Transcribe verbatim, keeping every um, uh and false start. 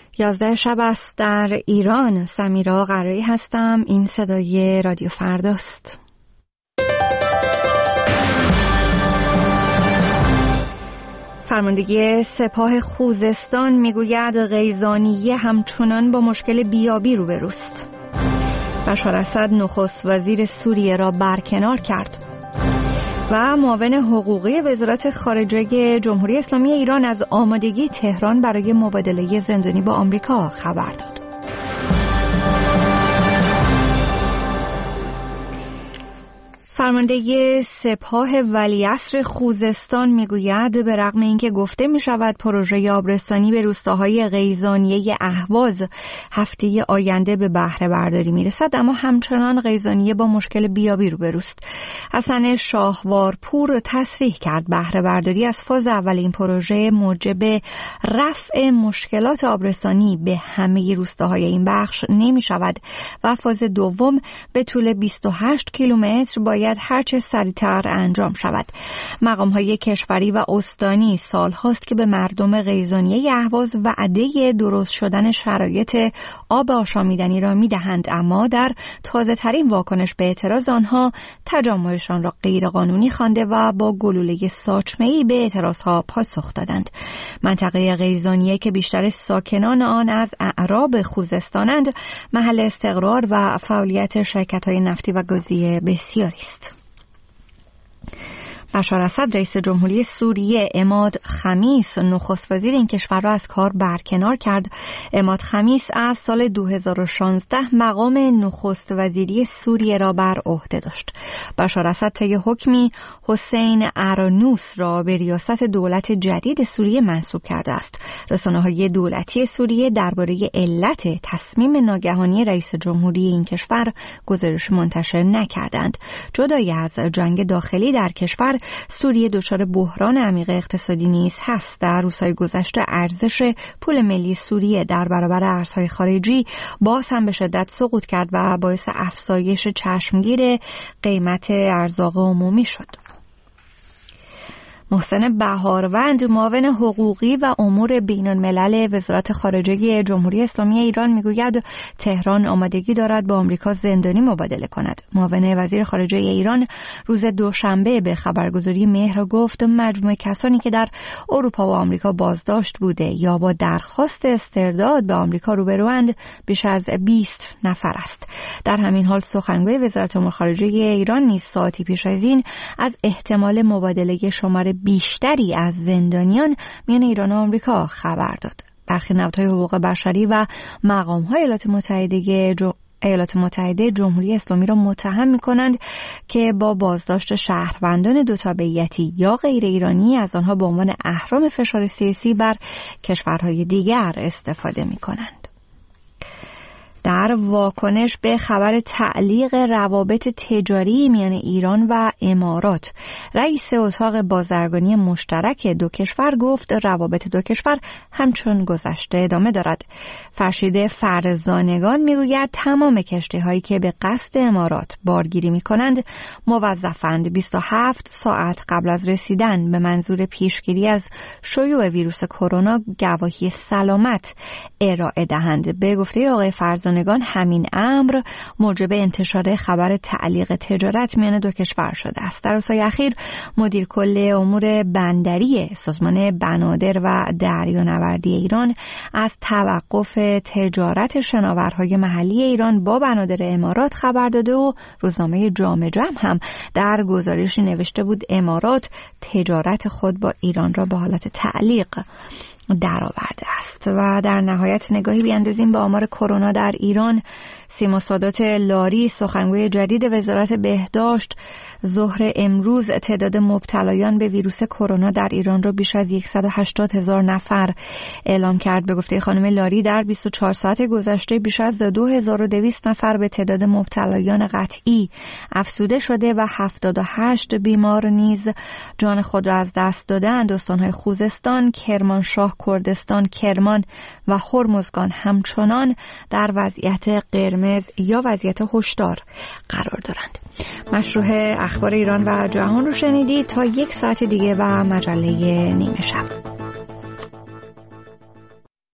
یازده شب است در ایران. سمیرا قرایی هستم. این صدای رادیو فرداست. فرماندهی سپاه خوزستان میگوید قیزانیه همچنان با مشکل بیابی روبروست. بشار اسد نخست وزیر سوریه را برکنار کرد. و معاون حقوقی وزارت خارجه جمهوری اسلامی ایران از آمادگی تهران برای مبادله زندانی با آمریکا خبر داد. فرمانده سپاه ولیعصر خوزستان میگوید به رغم اینکه گفته می شود پروژه آبرسانی به روستاهای قیزانیه اهواز هفته آینده به بهره برداری می رسد، اما همچنان قیزانیه با مشکل بیابی روبروست. حسن شاهوارپور تصریح کرد بهره برداری از فاز اول این پروژه موجب رفع مشکلات آبرسانی به همه روستاهای این بخش نمی شود و فاز دوم به طول بیست و هشت کیلومتر باید هرچه سریعتر انجام شود. مقام‌های کشوری و استانی سال‌هاست که به مردم قیزانیه اهواز وعده درست شدن شرایط آب آشامیدنی را می‌دهند، اما در تازه‌ترین واکنش به اعتراض آنها تجمعشان را غیرقانونی خوانده و با گلوله ساچمه‌ای به اعتراضها پاسخ دادند. منطقه قیزانیه که بیشتر ساکنان آن از اعراب خوزستانند، محل استقرار و فعالیت شرکت‌های نفتی و گازی بسیاری است. بشار اسد رئیس جمهوری سوریه عماد خمیس نخست وزیر این کشور را از کار برکنار کرد. عماد خمیس از سال دو هزار و شانزده مقام نخست وزیری سوریه را بر عهده داشت. بشار اسد طی حکمی حسین ارانوس را به ریاست دولت جدید سوریه منصوب کرده است. رسانه‌های دولتی سوریه درباره علت تصمیم ناگهانی رئیس جمهوری این کشور گزارش منتشر نکردند. جدای از جنگ داخلی در کشور، سوریه دچار بحران عمیق اقتصادی نیز هست. در روزهای گذشته ارزش پول ملی سوریه در برابر ارزهای خارجی باز هم به شدت سقوط کرد و باعث افزایش چشمگیر قیمت ارزاق عمومی شد. محسن بهاروند معاون حقوقی و امور بین‌الملل وزارت خارجه جمهوری اسلامی ایران میگوید تهران آمادگی دارد با آمریکا زندانی مبادله کند. معاون وزیر خارجه ایران روز دوشنبه به خبرگزاری مهر گفت مجموع کسانی که در اروپا و آمریکا بازداشت بوده یا با درخواست استرداد به آمریکا روبروند بیش از بیست نفر است. در همین حال سخنگوی وزارت امور خارجه ایران نیز ساعتی پیش از این از احتمال مبادله شمار بیشتری از زندانیان میان ایران و آمریکا خبر داد. برخی نهادهای حقوق بشری و مقام‌های ایالات متحده جو... ایالات متحده جمهوری اسلامی را متهم می‌کنند که با بازداشت شهروندان دو تابعیتی یا غیر ایرانی از آنها به عنوان اهرم فشار سیاسی بر کشورهای دیگر استفاده می‌کنند. در واکنش به خبر تعلیق روابط تجاری میان ایران و امارات، رئیس اتاق بازرگانی مشترک دو کشور گفت روابط دو کشور همچون گذشته ادامه دارد. فرشید فرزانگان میگوید تمام کشتی‌هایی که به قصد امارات بارگیری می‌کنند موظفند بیست و هفت ساعت قبل از رسیدن به منظور پیشگیری از شیوع ویروس کرونا گواهی سلامت ارائه دهند. به گفته آقای فرزانگان همین امر موجب انتشار خبر تعلیق تجارت میان دو کشور شده است. در روزهای اخیر مدیر کل امور بندری سازمان بنادر و دریانوردی ایران از توقف تجارت شناورهای محلی ایران با بنادر امارات خبر داده و روزنامه جامعه جمع هم در گزارشی نوشته بود امارات تجارت خود با ایران را به حالت تعلیق درآورده است. و در نهایت نگاهی بیاندازیم به آمار کرونا در ایران. سیما سادات لاری سخنگوی جدید وزارت بهداشت ظهر امروز تعداد مبتلایان به ویروس کرونا در ایران را بیش از صد و هشتاد هزار نفر اعلام کرد. به گفته خانم لاری در بیست و چهار ساعت گذشته بیش از دو هزار و دویست نفر به تعداد مبتلایان قطعی افزوده شده و هفتاد و هشت بیمار نیز جان خود را از دست دادند. استان‌های خوزستان، کرمانشاه، کردستان، کرمان و هرمزگان همچنان در وضعیت قرمز یا وضعیت هشدار قرار دارند. مشروع اخبار ایران و جهان رو شنیدید. تا یک ساعت دیگه و مجله نیمه شب.